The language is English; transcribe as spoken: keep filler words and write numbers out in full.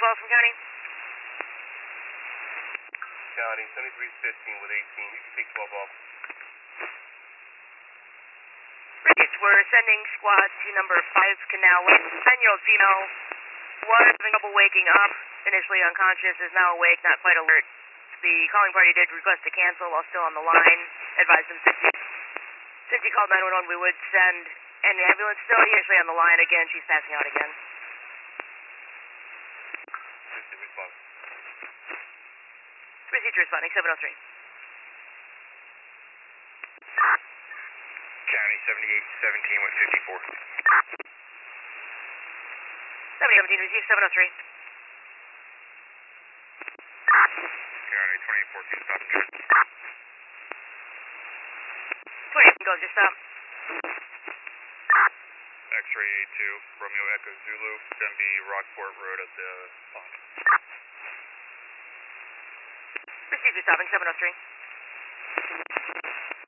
twelve from County. County, seventy-three fifteen with eighteen. You can take twelve off. Bridge, we're sending squad to number five Canal West. ten-year-old female was having trouble waking up. Initially unconscious, is now awake, not quite alert. The calling party did request to cancel while still on the line. Advised them since he, since he called nine one one, we would send an ambulance. Still, he actually on the line again. She's passing out again. Procedure responding, seven oh three. County, seventy-eight seventeen with fifty-four. seventy seventeen, receive seven oh three. County, twenty-eight fourteen, stop and turn. twenty-eight, go, just stop. X-ray A two, Romeo Echo Zulu, going to be Rockport Road at the pump. Procedure stopping, seven oh three.